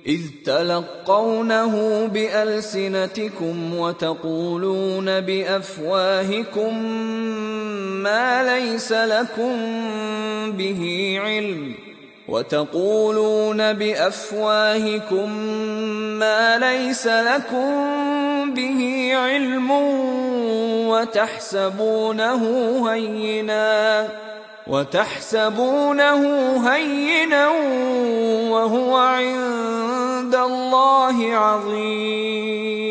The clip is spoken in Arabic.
إذ تلقونه بألسنتكم وتقولون بأفواهكم ما ليس لكم به علم وتحسبونه هينا وهو عند الله عظيم.